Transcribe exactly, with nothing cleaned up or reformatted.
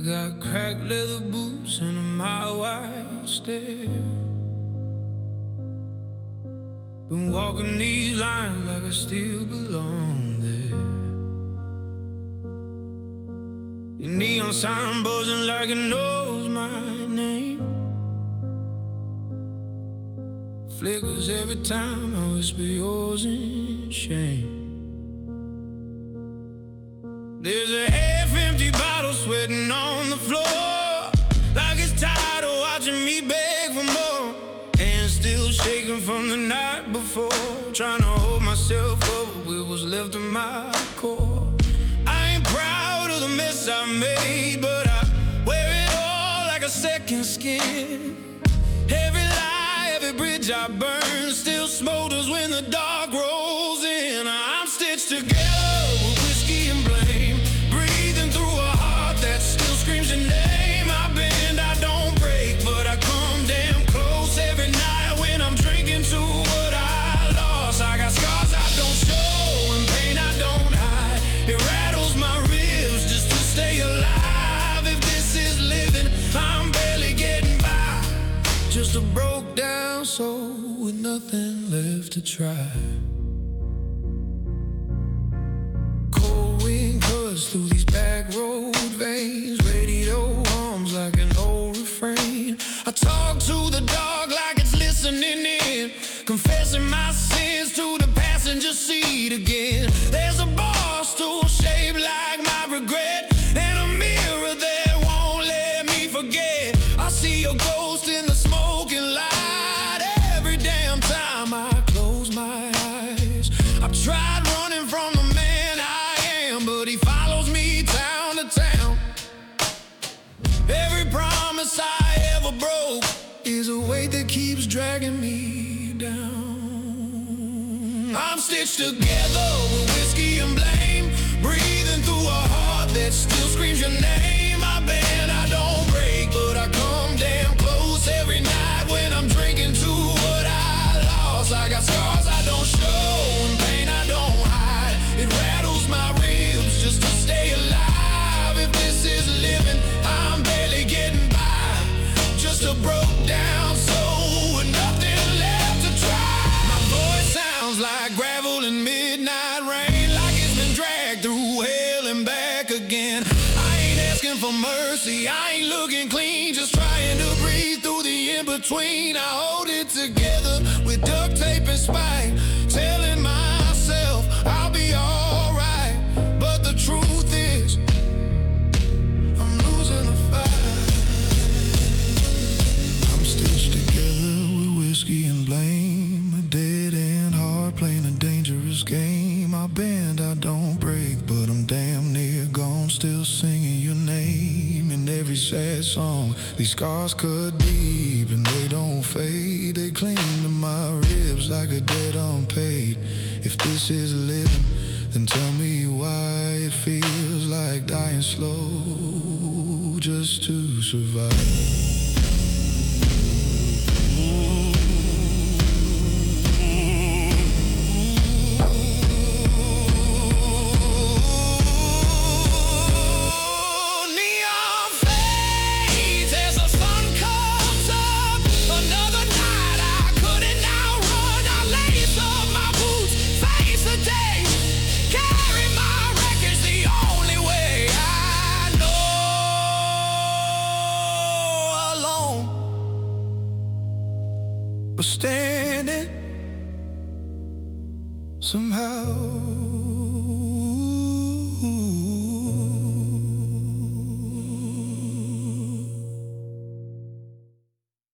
got cracked leather boots and a mile wide stare. Been walking these lines like I still belong there. Your neon sign buzzing like it knows my name. Flickers every time I whisper yours in shame. There's a half-empty bottle sweating on the floor, like it's tired of watching me beg for more. Hands still shaking from the night before, trying to hold myself up with what's left of my core. I ain't proud of the mess I made, but I wear it all like a second skin. Every lie, every bridge I burn still smolders when the dark rolls in. I'm stitched together with whiskey and blame, breathing through a heart that still screams your name. I bend, I don't break, but I come damn close every night when I'm drinking to what I lost. I got scars I don't show and pain I don't hide. It rattles my ribs just to stay alive. If this is living, I'm barely getting by. Just a broke down soul with nothing left to try. Cold wind cuts through these back road veins, radio hums like an old refrain. I talk to the dog like it's listening in, confessing my sins to the passenger seat again. There's a bar stool shaped like my regret, and a mirror that won't let me forget. I see your ghost in the smoking light every damn time I close my eyes. I've tried running from the man I am, but he follows me town to town. Every promise I ever broke is a weight that keeps dragging me down. I'm stitched together with whiskey and blame, breathing through a heart that still screams your name. I bend, I don't break, but I come damn close every night when I'm drinking to what I lost. I got scars I don't show and pain I don't hide. It rattles my ribs just to stay alive. If this is living, I'm barely getting by. Just a broke down soul with nothing left to try. My voice sounds like gravel in midnight rain, like it's been dragged through hell and back again. I ain't asking for mercy, I ain't looking clean, just trying to breathe through the in-between. I hold it together with duct tape and spike, telling myself I'll be alright. But the truth is, I'm losing the fight. I'm stitched together with whiskey and blame, a dead-end heart playing a dangerous game. I bend, I don't break, but I'm damn near gone, still singing your name in every sad song. These scars cut deep and they don't fade, they cling to my ribs like a debt unpaid. If this is living, then tell me why it feels like dying slow just to survive. Standing somehow